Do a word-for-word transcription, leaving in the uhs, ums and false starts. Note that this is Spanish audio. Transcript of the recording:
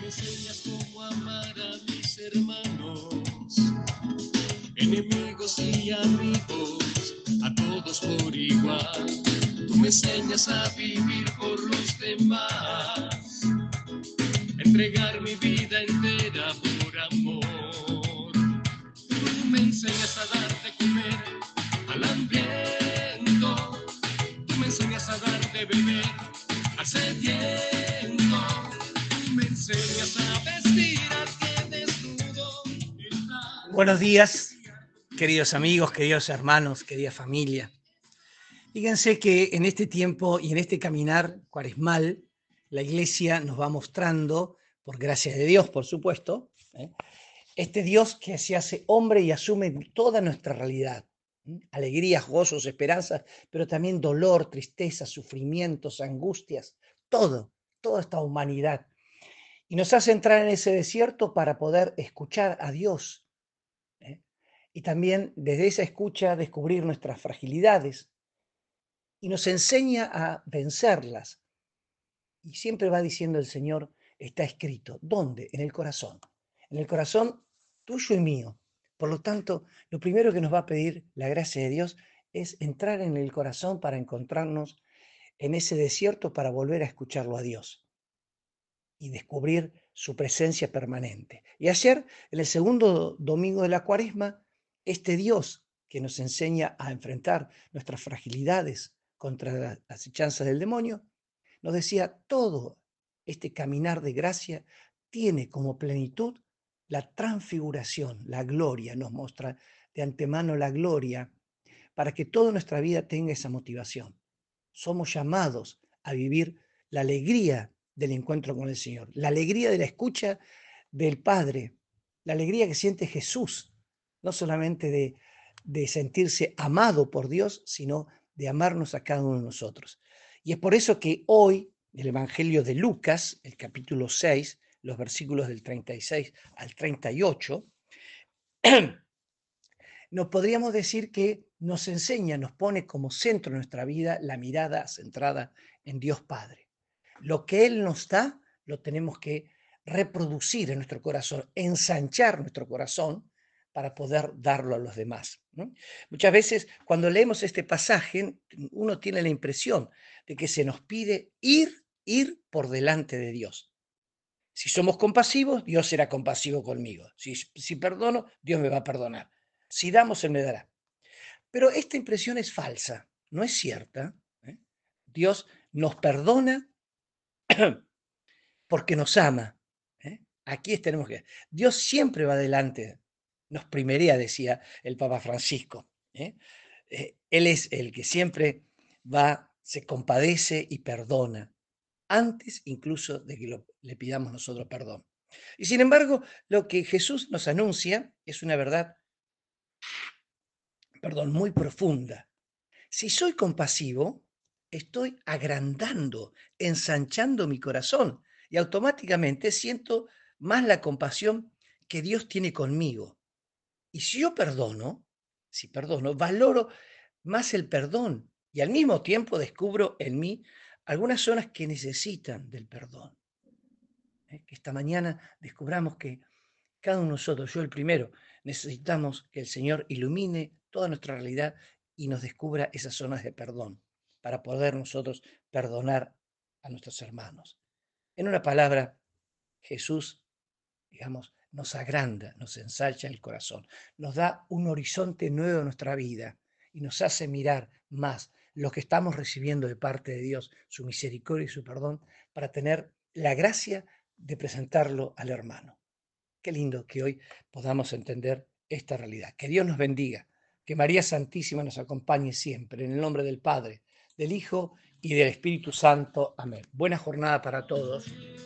enseñas cómo amar a mis hermanos, enemigos y amigos, a todos por igual. Tú me enseñas a vivir por los demás, entregar mi vida entera por amor. Tú me enseñas a dar de comer al hambriento, tú me enseñas a dar de beber al sediento, tú me enseñas a vestir al que desnudo está. Buenos días, queridos amigos, queridos hermanos, querida familia. Fíjense que en este tiempo y en este caminar cuaresmal, la Iglesia nos va mostrando, por gracia de Dios, por supuesto, ¿eh? este Dios que se hace hombre y asume toda nuestra realidad. ¿eh? Alegrías, gozos, esperanzas, pero también dolor, tristeza, sufrimientos, angustias, todo, toda esta humanidad. Y nos hace entrar en ese desierto para poder escuchar a Dios. ¿eh? Y también desde esa escucha descubrir nuestras fragilidades. Y nos enseña a vencerlas. Y siempre va diciendo el Señor, está escrito. ¿Dónde? En el corazón. En el corazón tuyo y mío. Por lo tanto, lo primero que nos va a pedir la gracia de Dios es entrar en el corazón para encontrarnos en ese desierto para volver a escucharlo a Dios y descubrir su presencia permanente. Y ayer, en el segundo domingo de la Cuaresma, este Dios que nos enseña a enfrentar nuestras fragilidades contra las acechanzas del demonio, nos decía, todo este caminar de gracia tiene como plenitud la transfiguración, la gloria, nos muestra de antemano la gloria para que toda nuestra vida tenga esa motivación. Somos llamados a vivir la alegría del encuentro con el Señor, la alegría de la escucha del Padre, la alegría que siente Jesús, no solamente de, de sentirse amado por Dios, sino de amarnos a cada uno de nosotros. Y es por eso que hoy, el Evangelio de Lucas, el capítulo seis, los versículos del treinta y seis al treinta y ocho, nos podríamos decir que nos enseña, nos pone como centro de nuestra vida la mirada centrada en Dios Padre. Lo que Él nos da, lo tenemos que reproducir en nuestro corazón, ensanchar nuestro corazón para poder darlo a los demás, ¿no? Muchas veces cuando leemos este pasaje, uno tiene la impresión de que se nos pide ir, ir por delante de Dios. Si somos compasivos, Dios será compasivo conmigo. Si, si perdono, Dios me va a perdonar. Si damos, Él me dará. Pero esta impresión es falsa, no es cierta. ¿eh? Dios nos perdona porque nos ama. ¿eh? Aquí tenemos que... Dios siempre va adelante, nos primerea, decía el Papa Francisco. ¿eh? Eh, él es el que siempre va, se compadece y perdona, antes incluso de que lo, le pidamos nosotros perdón. Y sin embargo, lo que Jesús nos anuncia es una verdad, perdón, muy profunda. Si soy compasivo, estoy agrandando, ensanchando mi corazón y automáticamente siento más la compasión que Dios tiene conmigo. Y si yo perdono, si perdono, valoro más el perdón y al mismo tiempo descubro en mí algunas zonas que necesitan del perdón. ¿Eh? Que esta mañana descubramos que cada uno de nosotros, yo el primero, necesitamos que el Señor ilumine toda nuestra realidad y nos descubra esas zonas de perdón para poder nosotros perdonar a nuestros hermanos. En una palabra, Jesús, digamos, nos agranda, nos ensancha el corazón, nos da un horizonte nuevo en nuestra vida y nos hace mirar más lo que estamos recibiendo de parte de Dios, su misericordia y su perdón, para tener la gracia de presentarlo al hermano. Qué lindo que hoy podamos entender esta realidad. Que Dios nos bendiga, que María Santísima nos acompañe siempre, en el nombre del Padre, del Hijo y del Espíritu Santo. Amén. Buena jornada para todos.